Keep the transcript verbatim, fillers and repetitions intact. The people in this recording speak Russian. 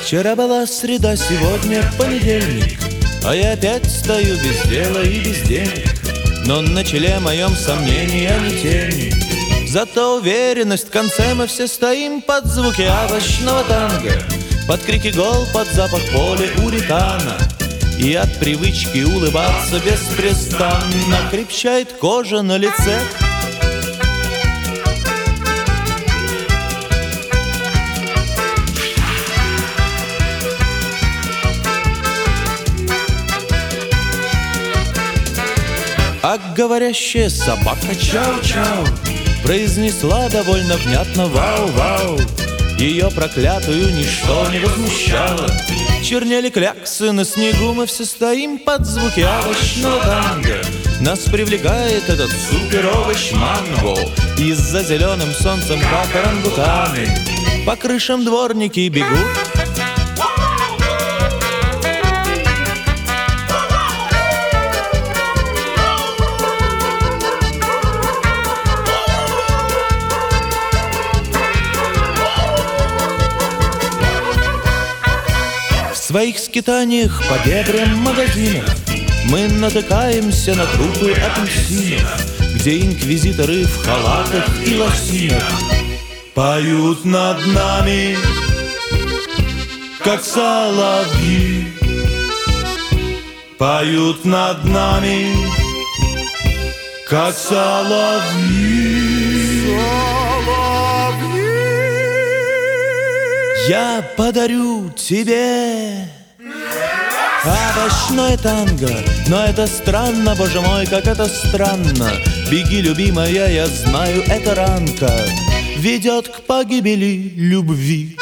Вчера была среда, сегодня понедельник, а я опять стою без дела и без денег. Но на челе моем сомнения не тени, зато уверенность в конце. Мы все стоим под звуки овощного танго, под крики гол, под запах полиуретана. И от привычки улыбаться беспрестанно крепчает кожа на лице. А говорящая собака чау-чау произнесла довольно внятно вау-вау. Ее проклятую ничто не возмущало. Чернели кляксы на снегу, мы все стоим под звуки овощного танго. Нас привлекает этот супер-овощ манго. И за зеленым солнцем, как орангутаны, по крышам дворники бегут. В своих скитаниях по дебрям магазинов мы натыкаемся на трупы апельсинов, где инквизиторы в халатах и лосинах поют над нами, как соловьи. Поют над нами, как соловьи. Я подарю тебе овощное танго, но это странно, боже мой, как это странно. Беги, любимая, я знаю, эта ранка ведет к погибели любви.